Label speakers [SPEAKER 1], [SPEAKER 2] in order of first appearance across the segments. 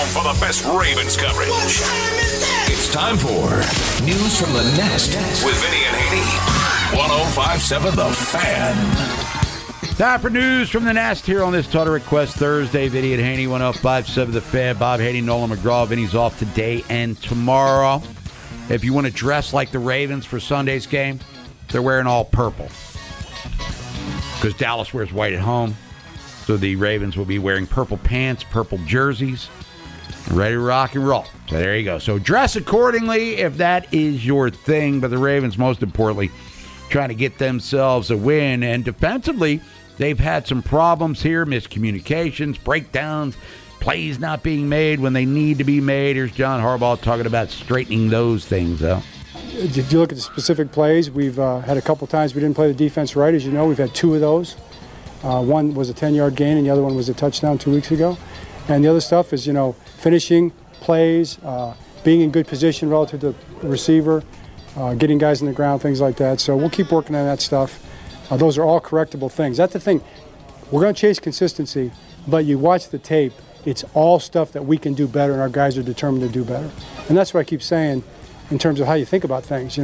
[SPEAKER 1] home for the best Ravens coverage. It's time for News from the Nest with Vinny and Haney. 105.7 The Fan.
[SPEAKER 2] Time for News from the Nest here on this Total Request Thursday. Vinny and Haney, 105.7 The Fan. Bob Haney, Nolan McGraw. Vinny's off today and tomorrow. If you want to dress like the Ravens for Sunday's game, they're wearing all purple. Because Dallas wears white at home. So the Ravens will be wearing purple pants, purple jerseys, ready to rock and roll. So there you go. So dress accordingly if that is your thing. But the Ravens, most importantly, trying to get themselves a win. And defensively, they've had some problems here, miscommunications, breakdowns, plays not being made when they need to be made. Here's John Harbaugh talking about straightening those things out.
[SPEAKER 3] If you look at the specific plays, we've had a couple times we didn't play the defense right. As you know, we've had two of those. One was a 10-yard gain, and the other one was a touchdown 2 weeks ago. And the other stuff is, finishing plays, being in good position relative to the receiver, getting guys in the ground, things like that. So we'll keep working on that stuff. Those are all correctable things. That's the thing. We're going to chase consistency, but you watch the tape, it's all stuff that we can do better, and our guys are determined to do better. And that's what I keep saying in terms of how you think about things.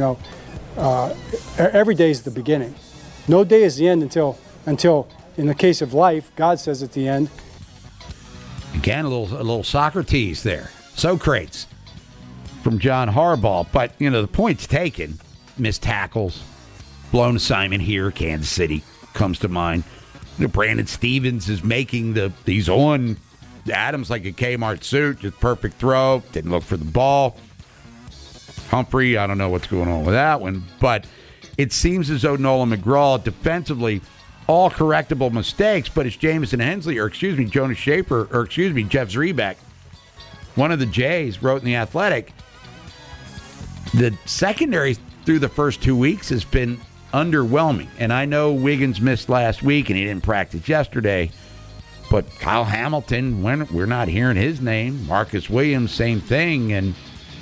[SPEAKER 3] Every day is the beginning. No day is the end until in the case of life, God says at the end.
[SPEAKER 2] Again, a little Socrates there. Socrates from John Harbaugh. But, the point's taken. Missed tackles. Blown assignment here. Kansas City comes to mind. Brandon Stevens is making he's on Adams like a Kmart suit. Just perfect throw. Didn't look for the ball. Humphrey, I don't know what's going on with that one. But it seems as though Nolan McGraw defensively, all correctable mistakes, but it's Jamison Hensley, Jonas Schaefer, Jeff Zrebeck, one of the Jays, wrote in The Athletic, the secondary through the first 2 weeks has been underwhelming. And I know Wiggins missed last week and he didn't practice yesterday, but Kyle Hamilton, we're not hearing his name. Marcus Williams, same thing. And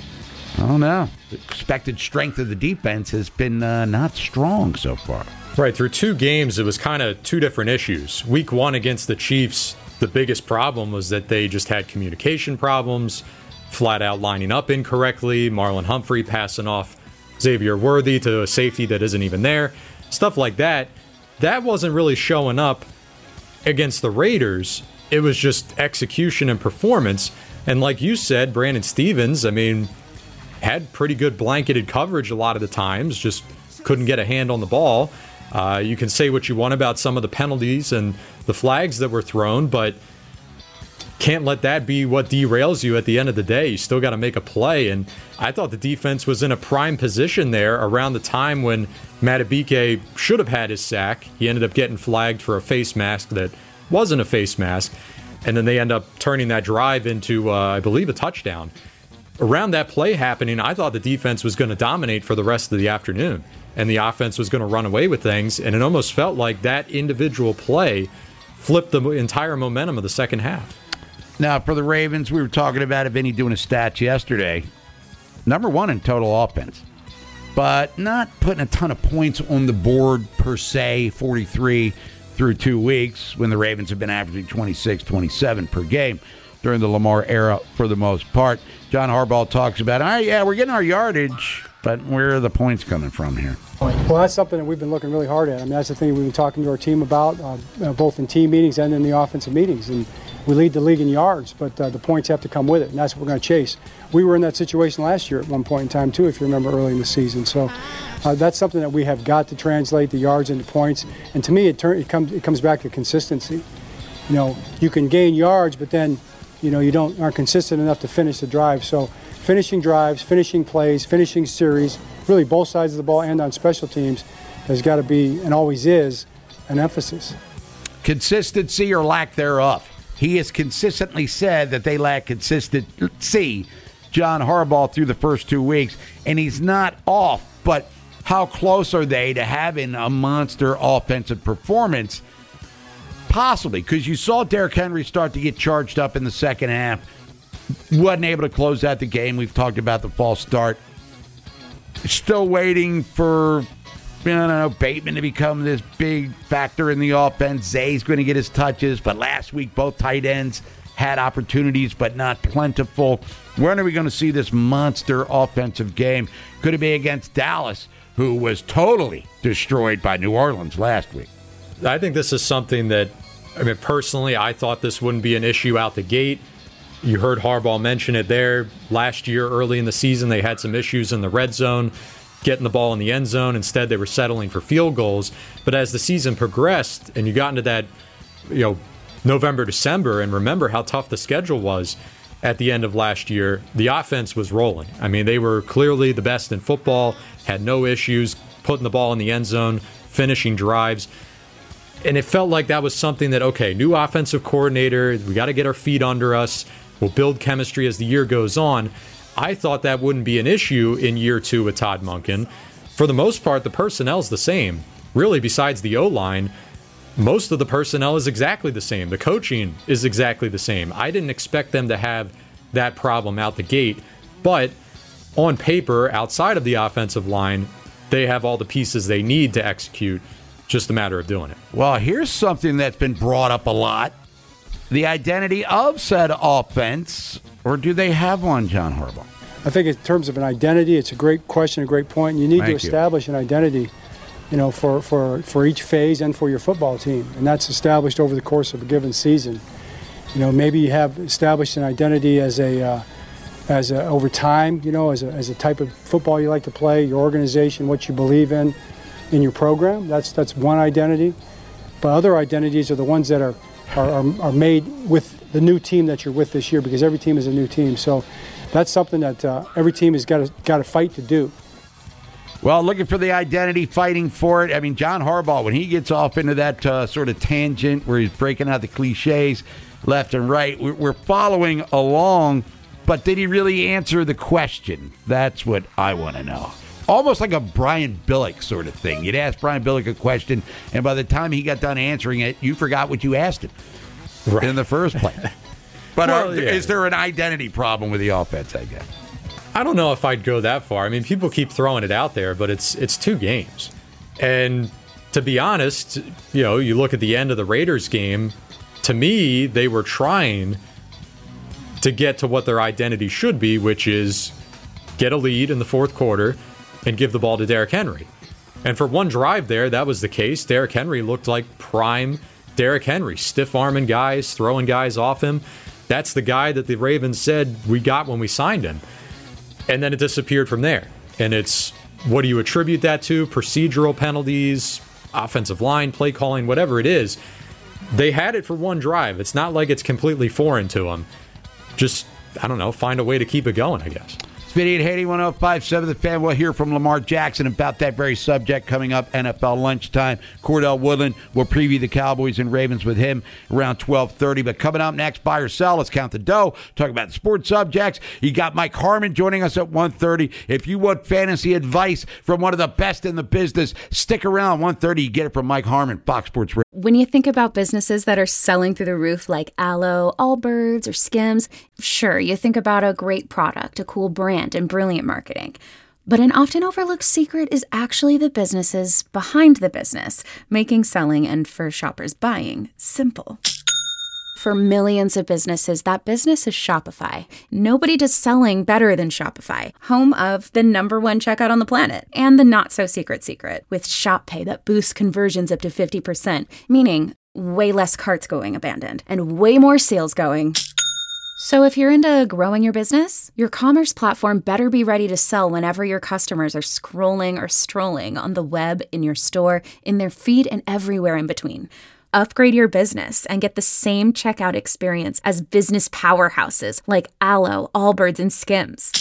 [SPEAKER 2] I don't know. The expected strength of the defense has been not strong so far.
[SPEAKER 4] Right, through two games, it was kind of two different issues. Week one against the Chiefs, the biggest problem was that they just had communication problems, flat out lining up incorrectly, Marlon Humphrey passing off Xavier Worthy to a safety that isn't even there, stuff like that. That wasn't really showing up against the Raiders. It was just execution and performance. And like you said, Brandon Stevens, had pretty good blanketed coverage a lot of the times, just couldn't get a hand on the ball. You can say what you want about some of the penalties and the flags that were thrown, but can't let that be what derails you at the end of the day. You still got to make a play, and I thought the defense was in a prime position there around the time when Madubuike should have had his sack. He ended up getting flagged for a face mask that wasn't a face mask, and then they end up turning that drive into, I believe, a touchdown. Around that play happening, I thought the defense was going to dominate for the rest of the afternoon, and the offense was going to run away with things, and it almost felt like that individual play flipped the entire momentum of the second half.
[SPEAKER 2] Now, for the Ravens, we were talking about Vinny doing a stats yesterday. Number one in total offense, but not putting a ton of points on the board per se, 43 through 2 weeks, when the Ravens have been averaging 26, 27 per game during the Lamar era for the most part. John Harbaugh talks about, we're getting our yardage, but where are the points coming from here?
[SPEAKER 3] Well, that's something that we've been looking really hard at. That's the thing we've been talking to our team about, both in team meetings and in the offensive meetings. And we lead the league in yards, but the points have to come with it, and that's what we're going to chase. We were in that situation last year at one point in time, too, if you remember early in the season. So that's something that we have got to translate the yards into points. And to me, it comes back to consistency. You can gain yards, but then you aren't consistent enough to finish the drive. So finishing drives, finishing plays, finishing series, really both sides of the ball and on special teams has got to be, and always is, an emphasis.
[SPEAKER 2] Consistency or lack thereof. He has consistently said that they lack consistency, John Harbaugh, through the first 2 weeks, and he's not off. But how close are they to having a monster offensive performance? Possibly, because you saw Derrick Henry start to get charged up in the second half. Wasn't able to close out the game. We've talked about the false start. Still waiting for Bateman to become this big factor in the offense. Zay's going to get his touches, but last week both tight ends had opportunities, but not plentiful. When are we going to see this monster offensive game? Could it be against Dallas, who was totally destroyed by New Orleans last week?
[SPEAKER 4] I think this is something that, personally, I thought this wouldn't be an issue out the gate. You heard Harbaugh mention it there. Last year, early in the season, they had some issues in the red zone, getting the ball in the end zone. Instead, they were settling for field goals. But as the season progressed and you got into that, November, December, and remember how tough the schedule was at the end of last year, the offense was rolling. They were clearly the best in football, had no issues putting the ball in the end zone, finishing drives. And it felt like that was something that, okay, new offensive coordinator, we got to get our feet under us. We'll build chemistry as the year goes on. I thought that wouldn't be an issue in year 2 with Todd Monken. For the most part, the personnel's the same. Really, besides the O-line, most of the personnel is exactly the same. The coaching is exactly the same. I didn't expect them to have that problem out the gate. But on paper, outside of the offensive line, they have all the pieces they need to execute. Just a matter of doing it.
[SPEAKER 2] Well, here's something that's been brought up a lot. The identity of said offense, or do they have one, John Harbaugh?
[SPEAKER 3] I think in terms of an identity, it's a great question, a great point. You need to establish an identity, for each phase and for your football team. And that's established over the course of a given season. Maybe you have established an identity as over time, as a type of football you like to play, your organization, what you believe in your program. That's one identity. But other identities are the ones that are made with the new team that you're with this year, because every team is a new team. So that's something that every team has got to fight to do.
[SPEAKER 2] Well, looking for the identity, fighting for it. John Harbaugh, when he gets off into that sort of tangent where he's breaking out the cliches left and right, we're following along. But did he really answer the question? That's what I want to know. Almost like a Brian Billick sort of thing. You'd ask Brian Billick a question, and by the time he got done answering it, you forgot what you asked him in the first place. But is there an identity problem with the offense, I guess?
[SPEAKER 4] I don't know if I'd go that far. People keep throwing it out there, but it's 2 games. And to be honest, you look at the end of the Raiders game, to me, they were trying to get to what their identity should be, which is get a lead in the fourth quarter and give the ball to Derrick Henry. And for one drive there, that was the case. Derrick Henry looked like prime Derrick Henry, stiff-arming guys, throwing guys off him. That's the guy that the Ravens said we got when we signed him. And then it disappeared from there. And it's, what do you attribute that to? Procedural penalties, offensive line, play calling, whatever it is. They had it for one drive. It's not like it's completely foreign to them. Just, find a way to keep it going, I guess.
[SPEAKER 2] It's Vinny and Haney, 105.7 The Fan. We'll hear from Lamar Jackson about that very subject coming up NFL lunchtime. Cordell Woodland will preview the Cowboys and Ravens with him around 12:30. But coming up next, buy or sell, let's count the dough. Talk about the sports subjects. You got Mike Harmon joining us at 1:30. If you want fantasy advice from one of the best in the business, stick around. 1:30, you get it from Mike Harmon, Fox Sports Radio.
[SPEAKER 5] When you think about businesses that are selling through the roof like Aloe, Allbirds, or Skims, sure, you think about a great product, a cool brand, and brilliant marketing. But an often overlooked secret is actually the businesses behind the business, making selling and, for shoppers, buying simple. For millions of businesses, that business is Shopify. Nobody does selling better than Shopify, home of the #1 checkout on the planet, and the not-so-secret secret, with Shop Pay that boosts conversions up to 50%, meaning way less carts going abandoned, and way more sales going. So if you're into growing your business, your commerce platform better be ready to sell whenever your customers are scrolling or strolling on the web, in your store, in their feed, and everywhere in between. Upgrade your business and get the same checkout experience as business powerhouses like Aloe, Allbirds, and Skims.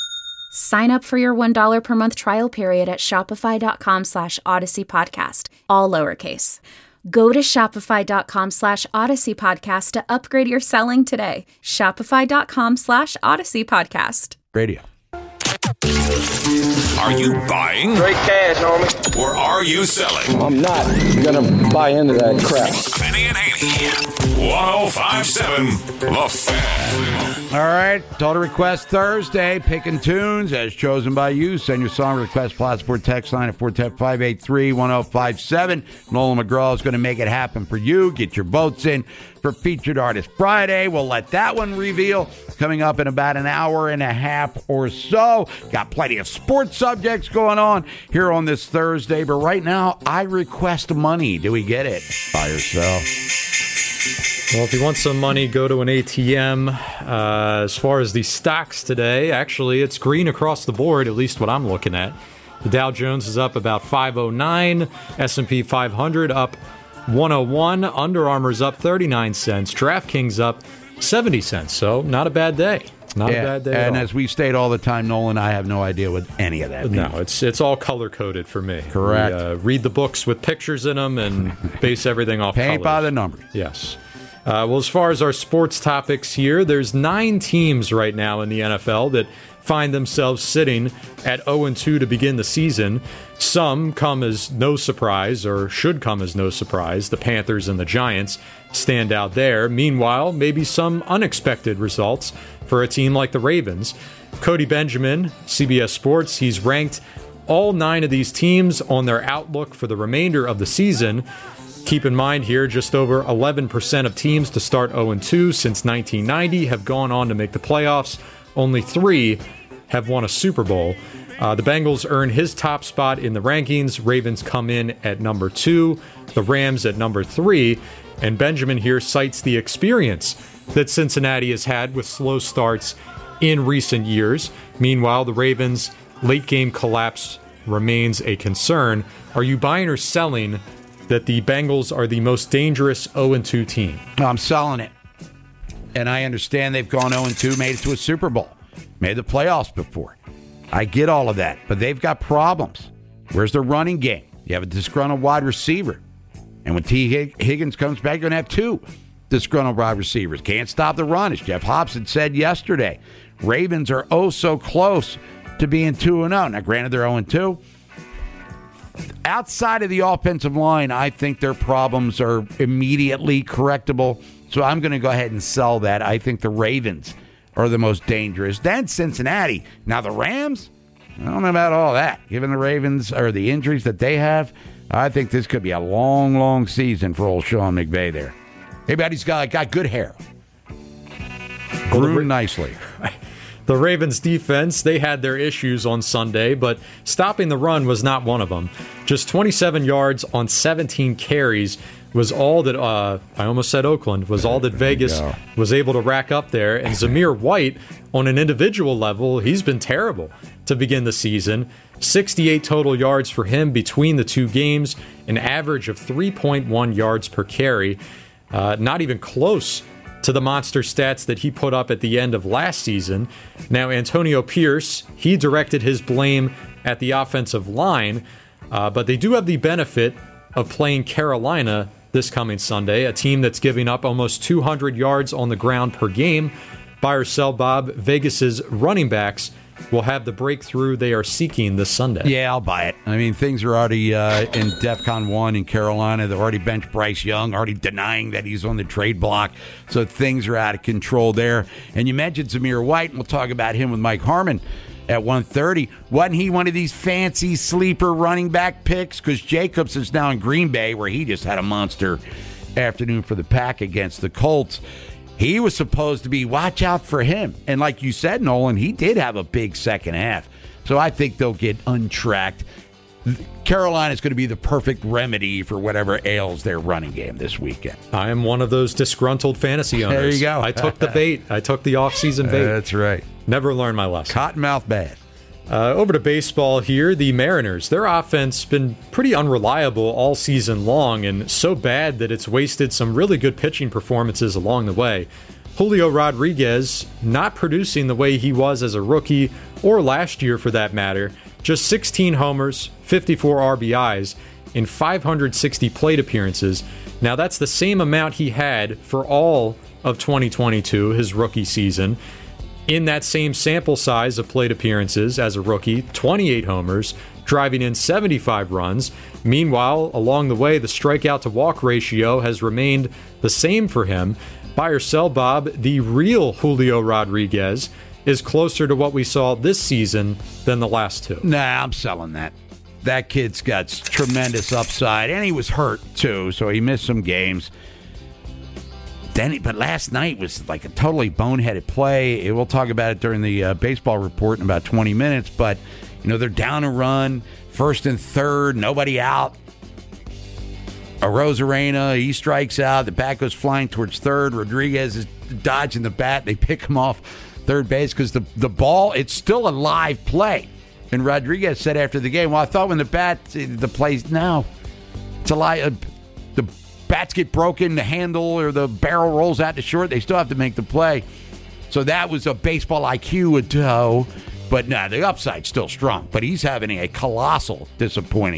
[SPEAKER 5] Sign up for your $1 per month trial period at shopify.com/Odyssey Podcast, all lowercase. Go to shopify.com/Odyssey Podcast to upgrade your selling today. Shopify.com/Odyssey Podcast.
[SPEAKER 2] Radio.
[SPEAKER 1] Are you buying?
[SPEAKER 6] Straight cash, homie.
[SPEAKER 1] Or are you selling?
[SPEAKER 6] I'm not gonna buy into that crap.
[SPEAKER 1] Vinny and Haney. 1057 The Fan.
[SPEAKER 2] All right, Total Request Thursday, picking tunes as chosen by you. Send your song request, Plattsburgh text line at 410-583-1057. Nolan McGraw is going to make it happen for you. Get your votes in for Featured Artist Friday. We'll let that one reveal coming up in about an hour and a half or so. Got plenty of sports subjects going on here on this Thursday, but right now, I request money. Do we get it? Buy or sell?
[SPEAKER 4] Well, if you want some money, go to an ATM. As far as the stocks today, actually, it's green across the board, at least what I'm looking at. The Dow Jones is up about 509, S&P 500 up 101, Under Armour's up 39 cents, DraftKings up 70 cents. So not a bad day. Not a bad day.
[SPEAKER 2] And as we state all the time, Nolan, I have no idea what any of that means.
[SPEAKER 4] No, it's all color-coded for me.
[SPEAKER 2] Correct.
[SPEAKER 4] We, read the books with pictures in them and base everything off
[SPEAKER 2] Paint
[SPEAKER 4] colors.
[SPEAKER 2] by the numbers.
[SPEAKER 4] Yes. Well, as far as our sports topics here, there's 9 teams right now in the NFL that find themselves sitting at 0-2 to begin the season. Some come as no surprise, or should come as no surprise. The Panthers and the Giants stand out there. Meanwhile, maybe some unexpected results for a team like the Ravens. Cody Benjamin, CBS Sports, he's ranked all 9 of these teams on their outlook for the remainder of the season. Keep in mind here, just over 11% of teams to start 0-2 since 1990 have gone on to make the playoffs. Only 3 have won a Super Bowl. The Bengals earn his top spot in the rankings. Ravens come in at number 2, the Rams at number 3, and Benjamin here cites the experience that Cincinnati has had with slow starts in recent years. Meanwhile, the Ravens' late-game collapse remains a concern. Are you buying or selling that the Bengals are the most dangerous 0-2 team?
[SPEAKER 2] I'm selling it. And I understand they've gone 0-2, made it to a Super Bowl, made the playoffs before. I get all of that, but they've got problems. Where's their running game? You have a disgruntled wide receiver. And when T. Higgins comes back, you're going to have 2 disgruntled wide receivers. Can't stop the run, as Jeff Hobson said yesterday. Ravens are so close to being 2-0. Now, granted, they're 0-2. Outside of the offensive line, I think their problems are immediately correctable. So I'm going to go ahead and sell that. I think the Ravens are the most dangerous. Then Cincinnati. Now the Rams, I don't know about all that. Given the Ravens or the injuries that they have, I think this could be a long, long season for old Sean McVay there. Everybody's got good hair. Groomed nicely.
[SPEAKER 4] The Ravens defense, they had their issues on Sunday, but stopping the run was not one of them. Just 27 yards on 17 carries was all that, I almost said Oakland, was all that Vegas was able to rack up there. And Zamir White, on an individual level, he's been terrible to begin the season. 68 total yards for him between the 2 games, an average of 3.1 yards per carry. Not even close to the monster stats that he put up at the end of last season. Now, Antonio Pierce, he directed his blame at the offensive line, but they do have the benefit of playing Carolina this coming Sunday, a team that's giving up almost 200 yards on the ground per game. Buy or sell, Bob, Vegas's running backs will have the breakthrough they are seeking this Sunday.
[SPEAKER 2] Yeah, I'll buy it. I mean, things are already in DEFCON 1 in Carolina. They've already benched Bryce Young, already denying that he's on the trade block. So things are out of control there. And you mentioned Zamir White, and we'll talk about him with Mike Harmon at 1:30. Wasn't he one of these fancy sleeper running back picks? Because Jacobs is now in Green Bay, where he just had a monster afternoon for the Pack against the Colts. He was supposed to be, watch out for him. And like you said, Nolan, he did have a big second half. So I think they'll get untracked. Carolina's going to be the perfect remedy for whatever ails their running game this weekend.
[SPEAKER 4] I am one of those disgruntled fantasy owners.
[SPEAKER 2] There you go.
[SPEAKER 4] I took the bait. I took the off-season bait.
[SPEAKER 2] That's right.
[SPEAKER 4] Never learned my lesson.
[SPEAKER 2] Cottonmouth bad.
[SPEAKER 4] Over to baseball here, the Mariners. Their offense has been pretty unreliable all season long, and so bad that it's wasted some really good pitching performances along the way. Julio Rodriguez not producing the way he was as a rookie, or last year for that matter. Just 16 homers, 54 RBIs in 560 plate appearances. Now that's the same amount he had for all of 2022, his rookie season. In that same sample size of plate appearances as a rookie, 28 homers, driving in 75 runs. Meanwhile, along the way, the strikeout-to-walk ratio has remained the same for him. Buy or sell, Bob, the real Julio Rodriguez is closer to what we saw this season than the last two.
[SPEAKER 2] Nah, I'm selling that. That kid's got tremendous upside, and he was hurt, too, so he missed some games. But last night was like a totally boneheaded play. We'll talk about it during the baseball report in about 20 minutes. But, they're down a run, first and third, nobody out. Arozarena, he strikes out. The bat goes flying towards third. Rodriguez is dodging the bat. They pick him off third base because the ball, it's still a live play. And Rodriguez said after the game, well, I thought when the play's, no, it's a live. The bats get broken, the handle or the barrel rolls out to short, they still have to make the play. So that was a baseball IQ ado, but no, the upside's still strong. But he's having a colossally disappointing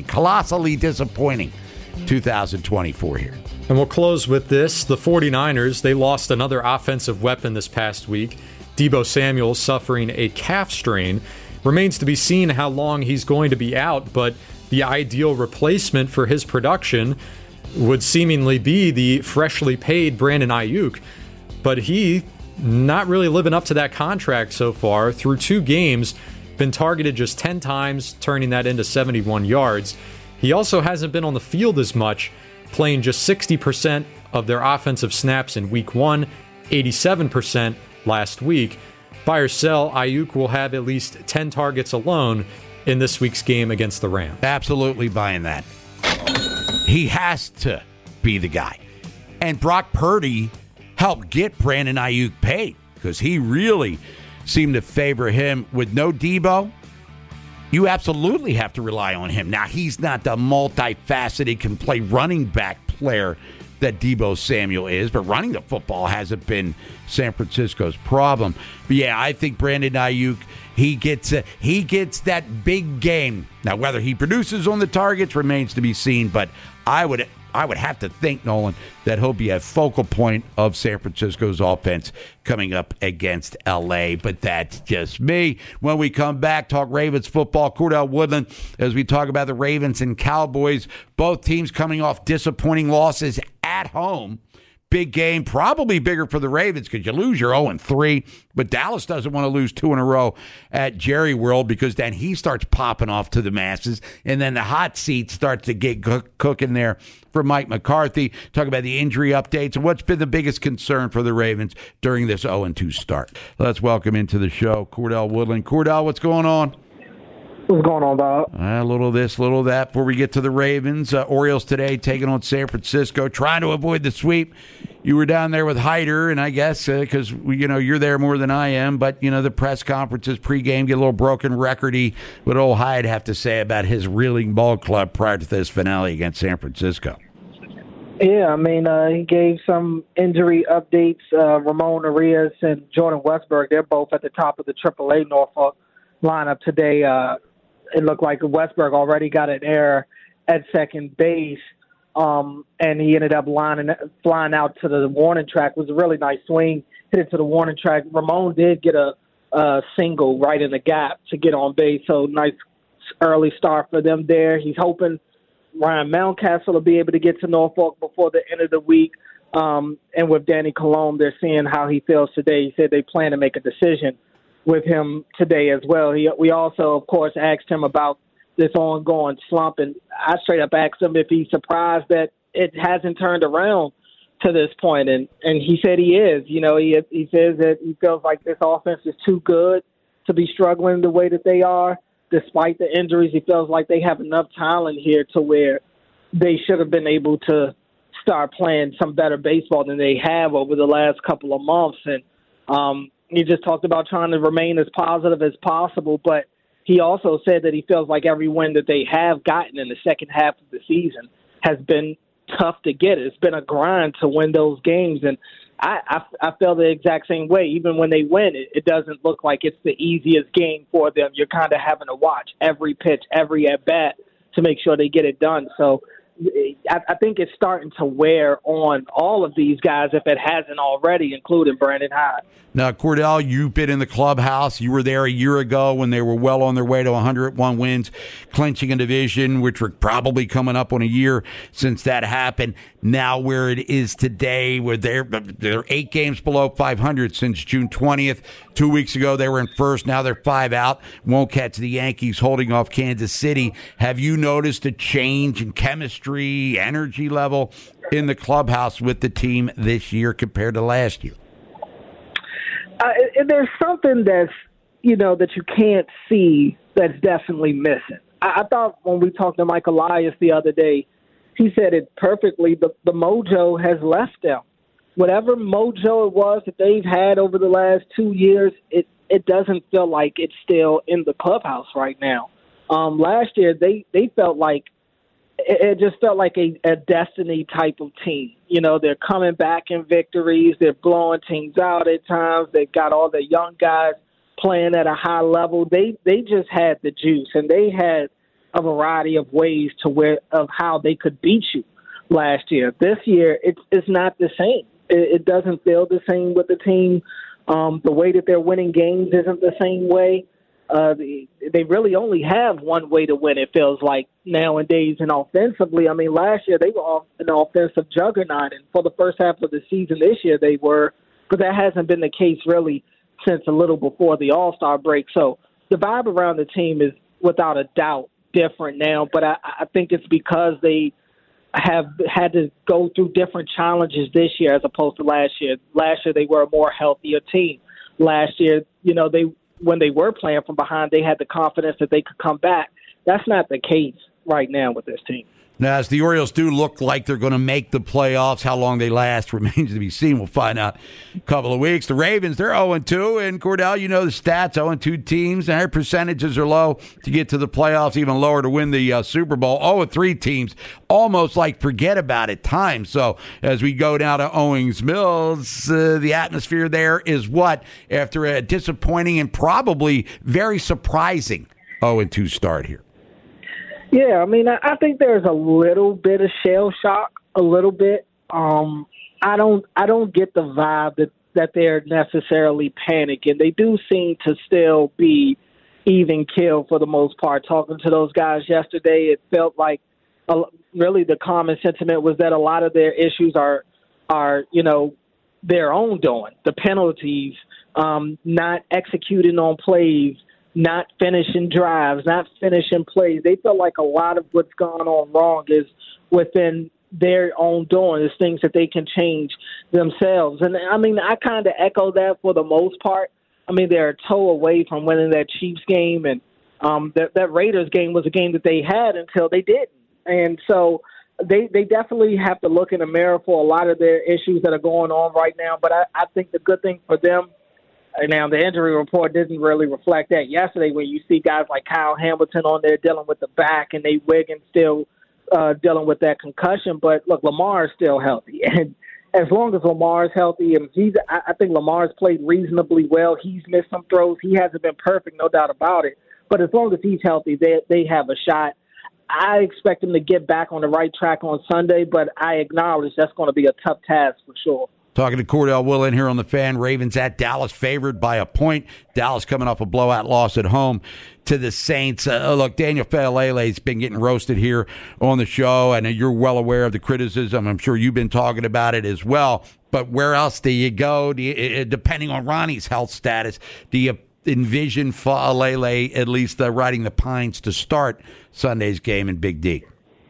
[SPEAKER 2] 2024 here.
[SPEAKER 4] And we'll close with this. The 49ers, they lost another offensive weapon this past week. Deebo Samuel suffering a calf strain. Remains to be seen how long he's going to be out, but the ideal replacement for his production would seemingly be the freshly paid Brandon Ayuk. But he not really living up to that contract so far. Through 2 games, been targeted just 10 times, turning that into 71 yards. He also hasn't been on the field as much, playing just 60% of their offensive snaps in week 1, 87% last week. Buy or sell, Ayuk will have at least 10 targets alone in this week's game against the Rams.
[SPEAKER 2] Absolutely buying that. He has to be the guy. And Brock Purdy helped get Brandon Ayuk paid because he really seemed to favor him. With no Deebo, you absolutely have to rely on him. Now, he's not the multifaceted, can play running back player that Deebo Samuel is, but running the football hasn't been San Francisco's problem. But yeah, I think Brandon Ayuk, he gets that big game. Now, whether he produces on the targets remains to be seen, but I would have to think, Nolan, that he'll be a focal point of San Francisco's offense coming up against L.A., but that's just me. When we come back, talk Ravens football, Cordell Woodland, as we talk about the Ravens and Cowboys, both teams coming off disappointing losses at home. Big game, probably bigger for the Ravens because you lose your 0-3, but Dallas doesn't want to lose 2 in a row at Jerry World because then he starts popping off to the masses, and then the hot seat starts to get cooking there for Mike McCarthy. Talk about the injury updates and what's been the biggest concern for the Ravens during this 0-2 start. Let's welcome into the show Cordell Woodland. Cordell, what's going on?
[SPEAKER 7] What's going on, Bob?
[SPEAKER 2] A little this, little that. Before we get to the Ravens, Orioles today taking on San Francisco, trying to avoid the sweep. You were down there with Hyder, and I guess because you're there more than I am. But the press conferences pregame get a little broken recordy. What old Hyde have to say about his reeling ball club prior to this finale against San Francisco?
[SPEAKER 7] Yeah, I mean, he gave some injury updates. Ramon Arias and Jordan Westberg, they're both at the top of the AAA Norfolk lineup today. It looked like Westberg already got an error at second base, and he ended up flying out to the warning track. It was a really nice swing, hit it to the warning track. Ramon did get a single right in the gap to get on base, so nice early start for them there. He's hoping Ryan Mountcastle will be able to get to Norfolk before the end of the week. And with Danny Colomb, they're seeing how he feels today. He said they plan to make a decision with him today as well. We also, of course, asked him about this ongoing slump, and I straight up asked him if he's surprised that it hasn't turned around to this point, and he said he is. He says that he feels like this offense is too good to be struggling the way that they are. Despite the injuries, he feels like they have enough talent here to where they should have been able to start playing some better baseball than they have over the last couple of months. And he just talked about trying to remain as positive as possible, but he also said that he feels like every win that they have gotten in the second half of the season has been tough to get. It's been a grind to win those games, and I feel the exact same way. Even when they win, it doesn't look like it's the easiest game for them. You're kind of having to watch every pitch, every at-bat to make sure they get it done. So I think it's starting to wear on all of these guys if it hasn't already, including Brandon Hyde.
[SPEAKER 2] Now, Cordell, you've been in the clubhouse. You were there a year ago when they were well on their way to 101 wins, clinching a division, which were probably coming up on a year since that happened. Now where it is today, where they're 8 games below 500 since June 20th. 2 weeks ago, they were in first. Now they're 5 out. Won't catch the Yankees holding off Kansas City. Have you noticed a change in chemistry, energy level in the clubhouse with the team this year compared to last year?
[SPEAKER 7] There's something that's, that you can't see that's definitely missing. I thought when we talked to Mike Elias the other day, he said it perfectly. The mojo has left them. Whatever mojo it was that they've had over the last 2 years, it doesn't feel like it's still in the clubhouse right now. Last year, they felt like it just felt like a destiny type of team. They're coming back in victories. They're blowing teams out at times. They've got all the young guys playing at a high level. They just had the juice, and they had a variety of ways of how they could beat you last year. This year, it's not the same. It doesn't feel the same with the team. The way that they're winning games isn't the same way. They really only have one way to win, it feels like, nowadays. And offensively, last year they were an offensive juggernaut, and for the first half of the season this year they were, but that hasn't been the case really since a little before the All-Star break. So the vibe around the team is without a doubt different now, but I think it's because they have had to go through different challenges this year as opposed to last year. Last year they were a more healthier team. Last year, when they were playing from behind, they had the confidence that they could come back. That's not the case right now with this team.
[SPEAKER 2] Now, as the Orioles do look like they're going to make the playoffs, how long they last remains to be seen. We'll find out in a couple of weeks. The Ravens, they're 0-2, and Cordell, you know the stats, 0-2 teams, and their percentages are low to get to the playoffs, even lower to win the Super Bowl. 0-3 teams, almost like forget about it times. So as we go down to Owings Mills, the atmosphere there is what? After a disappointing and probably very surprising 0-2 start here.
[SPEAKER 7] Yeah, I think there's a little bit of shell shock, a little bit. I don't get the vibe that they're necessarily panicking. They do seem to still be even keel for the most part. Talking to those guys yesterday, it felt like really the common sentiment was that a lot of their issues are their own doing. The penalties, not executing on plays, not finishing drives, not finishing plays. They feel like a lot of what's gone on wrong is within their own doing. It's things that they can change themselves. And, I kind of echo that for the most part. They're a toe away from winning that Chiefs game, and that Raiders game was a game that they had until they didn't. And so they definitely have to look in the mirror for a lot of their issues that are going on right now. But I think the good thing for them, now, the injury report didn't really reflect that yesterday when you see guys like Kyle Hamilton on there dealing with the back and Nate Wiggins still dealing with that concussion. But, look, Lamar is still healthy. And as long as Lamar is healthy, and I think Lamar's played reasonably well. He's missed some throws. He hasn't been perfect, no doubt about it. But as long as he's healthy, they have a shot. I expect him to get back on the right track on Sunday, but I acknowledge that's going to be a tough task for sure.
[SPEAKER 2] Talking to Cordell Willen here on the Fan. Ravens at Dallas, favored by a point. Dallas coming off a blowout loss at home to the Saints. Look, Daniel Faalele's been getting roasted here on the show, and you're well aware of the criticism. I'm sure you've been talking about it as well. But where else do you go? Depending on Ronnie's health status, do you envision Faalele at least riding the pines to start Sunday's game in Big D?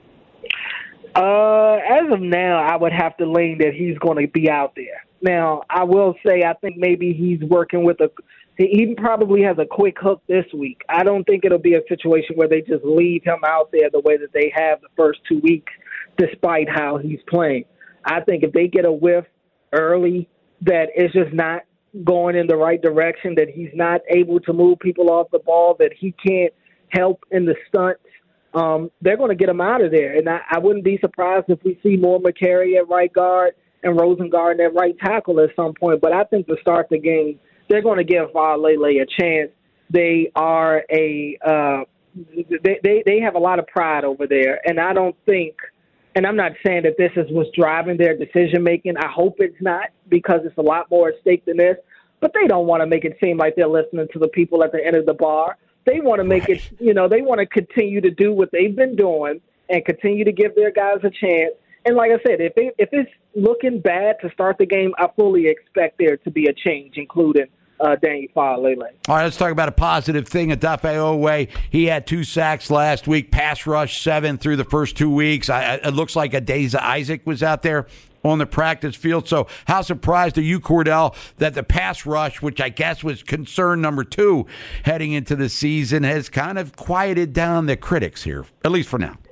[SPEAKER 7] As of now, I would have to lean that he's going to be out there. Now, I will say I think maybe he's working with he probably has a quick hook this week. I don't think it'll be a situation where they just leave him out there the way that they have the first 2 weeks, despite how he's playing. I think if they get a whiff early that it's just not going in the right direction, that he's not able to move people off the ball, that he can't help in the stunts, they're going to get him out of there. And I wouldn't be surprised if we see more McCary at right guard and Rosengard at right tackle at some point. But I think to start the game, they're going to give Faalele a chance. They are they have a lot of pride over there, and I don't think And I'm not saying that this is what's driving their decision-making. I hope it's not, because it's a lot more at stake than this. But they don't want to make it seem like they're listening to the people at the end of the bar. They want to make it, they want to continue to do what they've been doing and continue to give their guys a chance. And like I said, if it's looking bad to start the game, I fully expect there to be a change, including Daniel Faalele.
[SPEAKER 2] All right, let's talk about a positive thing. Odafe Oweh, he had 2 sacks last week, pass rush 7 through the first 2 weeks. It looks like Adeza Isaac was out there on the practice field. So how surprised are you, Cordell, that the pass rush, which I guess was concern number 2 heading into the season, has kind of quieted down the critics here, at least for now?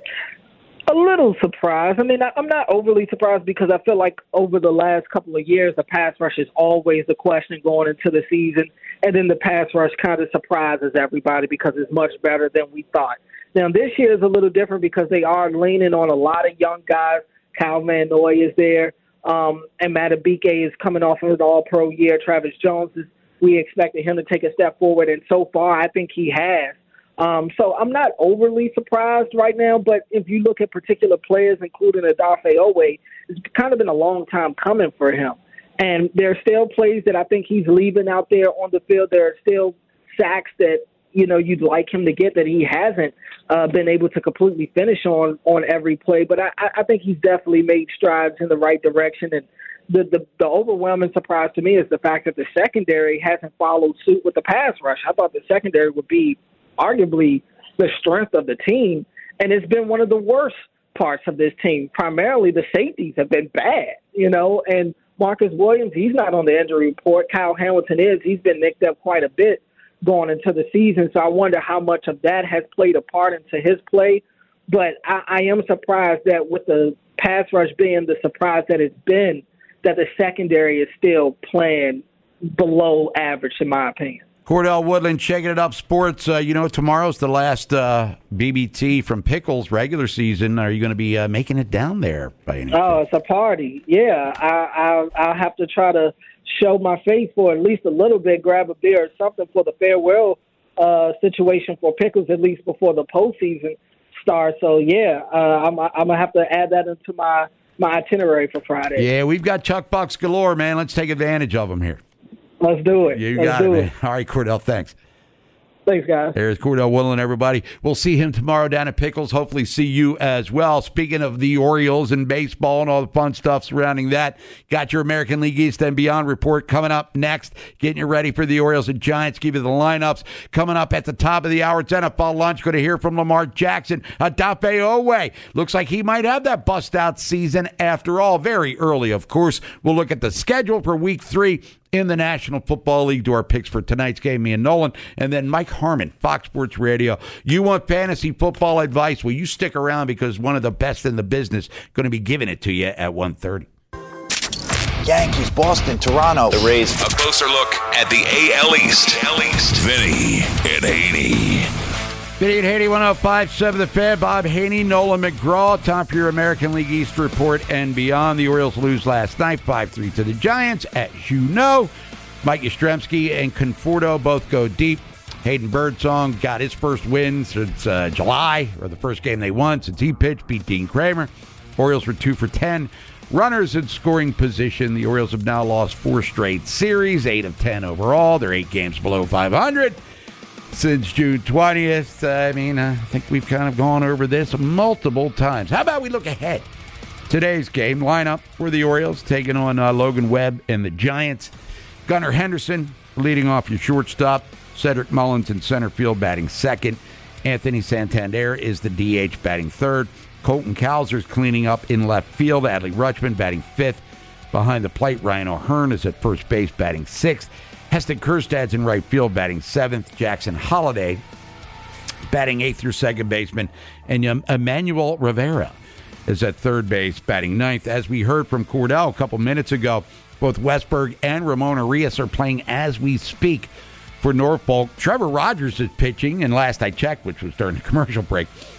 [SPEAKER 7] A little surprised. I mean, I'm not overly surprised, because I feel like over the last couple of years, the pass rush is always the question going into the season. And then the pass rush kind of surprises everybody because it's much better than we thought. Now, this year is a little different because they are leaning on a lot of young guys. Kyle Van Noy is there. And Madubuike is coming off of an all-pro year. Travis Jones, we expected him to take a step forward. And so far, I think he has. So I'm not overly surprised right now, but if you look at particular players, including Odafe Oweh, it's kind of been a long time coming for him. And there are still plays that I think he's leaving out there on the field. There are still sacks that, you'd like him to get that he hasn't been able to completely finish on every play. But I think he's definitely made strides in the right direction. And the overwhelming surprise to me is the fact that the secondary hasn't followed suit with the pass rush. I thought the secondary would be arguably the strength of the team, and it's been one of the worst parts of this team. Primarily the safeties have been bad, and Marcus Williams, he's not on the injury report. Kyle Hamilton he's been nicked up quite a bit going into the season, so I wonder how much of that has played a part into his play. But I am surprised that with the pass rush being the surprise that it's been, that the secondary is still playing below average, in my opinion.
[SPEAKER 2] Cordell Woodland, Shaking It Up Sports. Tomorrow's the last BBT from Pickles regular season. Are you going to be making it down there by any chance?
[SPEAKER 7] Oh, it's a party. Yeah, I'll have to try to show my face for at least a little bit, grab a beer or something for the farewell situation for Pickles, at least before the postseason starts. So, yeah, I'm going to have to add that into my itinerary for Friday.
[SPEAKER 2] Yeah, we've got Chuck Bucks galore, man. Let's take advantage of them here.
[SPEAKER 7] Let's do it.
[SPEAKER 2] You got it, man. All right, Cordell, thanks.
[SPEAKER 7] Thanks, guys.
[SPEAKER 2] There's Cordell Woodland, everybody. We'll see him tomorrow down at Pickles. Hopefully see you as well. Speaking of the Orioles and baseball and all the fun stuff surrounding that, got your American League East and Beyond report coming up next. Getting you ready for the Orioles and Giants. Give you the lineups. Coming up at the top of the hour, it's NFL Lunch. Going to hear from Lamar Jackson. Odafe Oweh. Looks like he might have that bust-out season after all. Very early, of course. We'll look at the schedule for Week 3 in the National Football League. Do our picks for tonight's game, me and Nolan. And then Mike Harmon, Fox Sports Radio. You want fantasy football advice? Well, you stick around because one of the best in the business going to be giving it to you at 1:30.
[SPEAKER 8] Yankees, Boston, Toronto.
[SPEAKER 1] The Rays. A closer look at the AL East. Vinny and Haney.
[SPEAKER 2] Vinny and Haney, 105.7 The Fan. Bob Haney, Nolan McGraw. Time for your American League East report and beyond. The Orioles lose last night, 5-3 to the Giants. As you know, Mike Yastrzemski and Conforto both go deep. Hayden Birdsong got his first win since July, or the first game they won since he pitched, beat Dean Kramer. Orioles were 2 for 10. Runners in scoring position. The Orioles have now lost 4 straight series, 8 of 10 overall. They're 8 games below 500. Since June 20th. I think we've kind of gone over this multiple times. How about we look ahead? Today's game lineup for the Orioles, taking on Logan Webb and the Giants. Gunnar Henderson leading off your shortstop. Cedric Mullins in center field batting second. Anthony Santander is the DH batting third. Colton Cowser's cleaning up in left field. Adley Rutschman batting fifth. Behind the plate, Ryan O'Hearn is at first base batting sixth. Heston Kjerstad's in right field batting seventh. Jackson Holliday batting eighth through second baseman. And Emmanuel Rivera is at third base batting ninth. As we heard from Cordell a couple minutes ago, both Westberg and Ramon Arias are playing as we speak for Norfolk. Trevor Rogers is pitching, and last I checked, which was during the commercial break,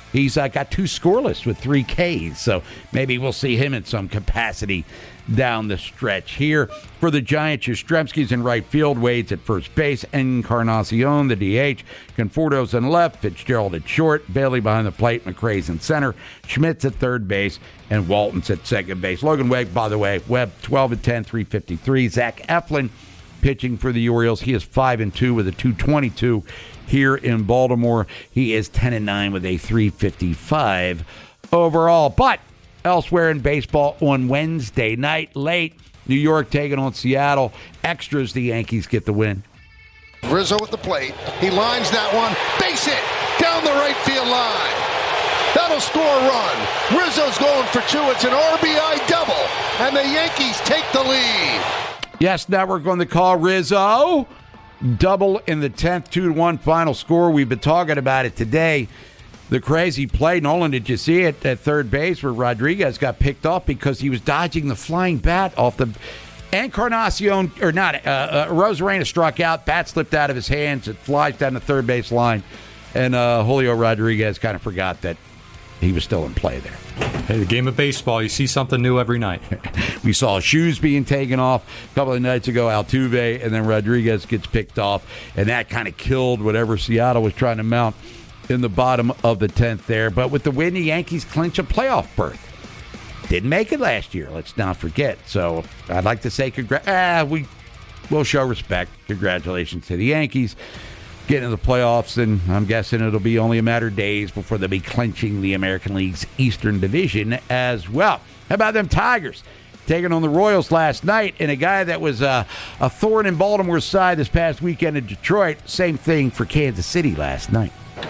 [SPEAKER 2] He's got 2 scoreless with 3 Ks, so maybe we'll see him in some capacity down the stretch here. For the Giants, Yastrzemski's in right field, Wade's at first base, Encarnacion, the DH, Conforto's in left, Fitzgerald at short, Bailey behind the plate, McRae's in center, Schmidt's at third base, and Walton's at second base. Logan Webb, by the way, Webb 12-10, 353. Zach Eflin pitching for the Orioles. He is 5-2 with a 222 here in Baltimore. He is 10-9 with a 355 overall. But elsewhere in baseball on Wednesday night, late, New York taking on Seattle. Extras, the Yankees get the win.
[SPEAKER 9] Rizzo at the plate. He lines that one. Base hit down the right field line. That'll score a run. Rizzo's going for 2. It's an RBI double, and the Yankees take the lead.
[SPEAKER 2] Yes, now we're going to call Rizzo. Double in the 10th, 2-1 final score. We've been talking about it today. The crazy play, Nolan, did you see it at third base where Rodriguez got picked off because he was dodging the flying bat off the Encarnacion, or not, Rosarena struck out, bat slipped out of his hands, it flies down the third base line, and Julio Rodriguez kind of forgot that he was still in play there.
[SPEAKER 4] Hey, the game of baseball, you see something new every night.
[SPEAKER 2] We saw shoes being taken off a couple of nights ago, Altuve, and then Rodriguez gets picked off, and that kind of killed whatever Seattle was trying to mount in the bottom of the 10th there. But with the win, the Yankees clinch a playoff berth. Didn't make it last year, let's not forget. So I'd like to say we'll show respect. Congratulations to the Yankees getting into the playoffs, and I'm guessing it'll be only a matter of days before they'll be clinching the American League's Eastern Division as well. How about them Tigers taking on the Royals last night, and a guy that was a thorn in Baltimore's side this past weekend in Detroit? Same thing for Kansas City last night.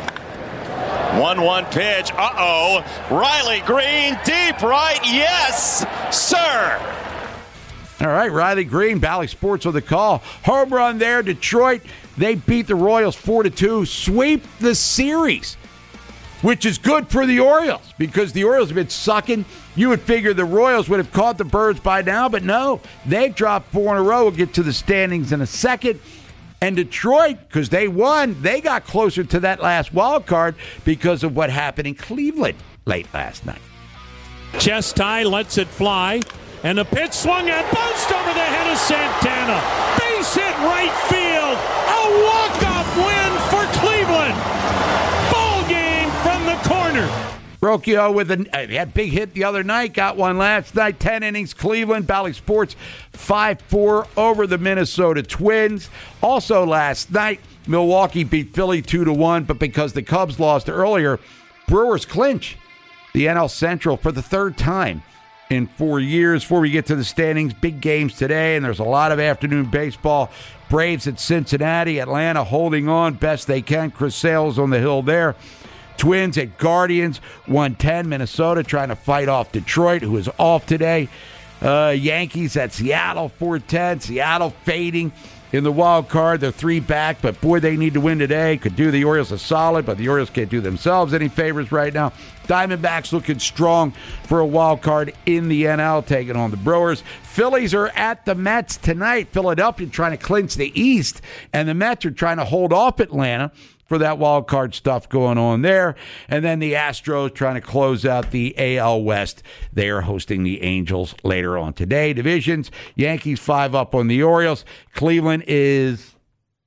[SPEAKER 10] 1-1 pitch. Riley Green, deep right. Yes, sir.
[SPEAKER 2] All right, Riley Green, Bally Sports with the call. Home run there, Detroit. They beat the Royals 4-2, sweep the series, which is good for the Orioles because the Orioles have been sucking. You would figure the Royals would have caught the birds by now, but no. They've dropped 4 in a row. We'll get to the standings in a second. And Detroit, because they won, they got closer to that last wild card because of what happened in Cleveland late last night.
[SPEAKER 11] Chest tie, lets it fly, and the pitch swung and bounced over the head of Santana. Base hit right field. A walk-off win for Cleveland. Ball game from the corner.
[SPEAKER 2] Rocchio with a big hit the other night, got one last night. 10 innings, Cleveland. Bally Sports 5-4 over the Minnesota Twins. Also last night, Milwaukee beat Philly 2-1, but because the Cubs lost earlier, Brewers clinch the NL Central for the third time in 4 years. Before we get to the standings, big games today, and there's a lot of afternoon baseball. Braves at Cincinnati, Atlanta holding on best they can. Chris Sale's on the hill there. Twins at Guardians, 110. Minnesota trying to fight off Detroit, who is off today. Yankees at Seattle, 410. Seattle fading in the wild card. They're 3 back, but boy, they need to win today. Could do the Orioles a solid, but the Orioles can't do themselves any favors right now. Diamondbacks looking strong for a wild card in the NL, taking on the Brewers. Phillies are at the Mets tonight. Philadelphia trying to clinch the East, and the Mets are trying to hold off Atlanta for that wild card stuff going on there. And then the Astros trying to close out the AL West. They are hosting the Angels later on today. Divisions, Yankees 5 up on the Orioles. Cleveland is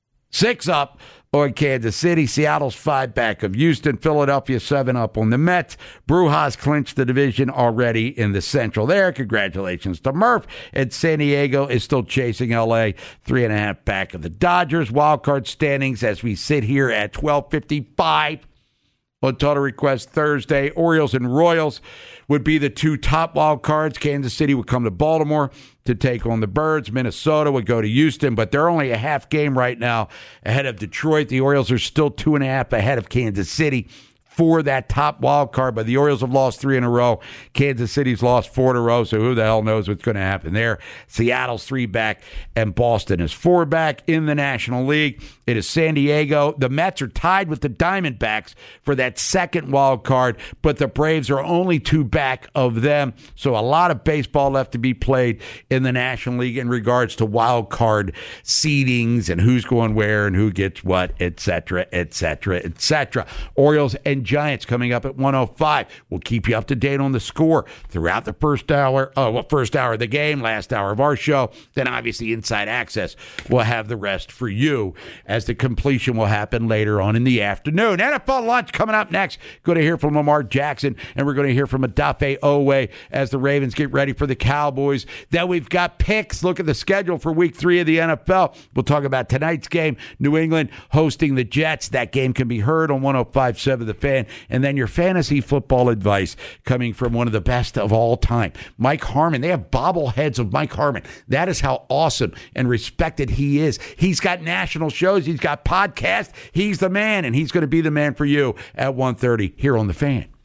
[SPEAKER 2] 6 up on Kansas City. Seattle's 5 back of Houston. Philadelphia 7 up on the Mets. Brujas clinched the division already in the Central there. Congratulations to Murph. And San Diego is still chasing LA, 3.5 back of the Dodgers. Wildcard standings as we sit here at 12:55 on Total Request Thursday. Orioles and Royals would be the 2 top wild cards. Kansas City would come to Baltimore to take on the Birds. Minnesota would go to Houston, but they're only a half game right now ahead of Detroit. The Orioles are still 2.5 ahead of Kansas City for that top wild card, but the Orioles have lost 3 in a row. Kansas City's lost 4 in a row, so who the hell knows what's going to happen there. Seattle's 3 back, and Boston is 4 back in the National League. It is San Diego. The Mets are tied with the Diamondbacks for that second wild card, but the Braves are only 2 back of them, so a lot of baseball left to be played in the National League in regards to wild card seedings and who's going where and who gets what, etc., etc., etc. Orioles and Giants coming up at 1:05. We'll keep you up to date on the score throughout the first hour of the game, last hour of our show. Then obviously Inside Access will have the rest for you as the completion will happen later on in the afternoon. NFL lunch coming up next. Going to hear from Lamar Jackson, and we're going to hear from Odafe Oweh as the Ravens get ready for the Cowboys. Then we've got picks. Look at the schedule for week 3 of the NFL. We'll talk about tonight's game, New England hosting the Jets. That game can be heard on 105.7 The Fan. And then your fantasy football advice coming from one of the best of all time, Mike Harmon. They have bobbleheads of Mike Harmon. That is how awesome and respected he is. He's got national shows. He's got podcasts. He's the man, and he's going to be the man for you at 1:30 here on The Fan.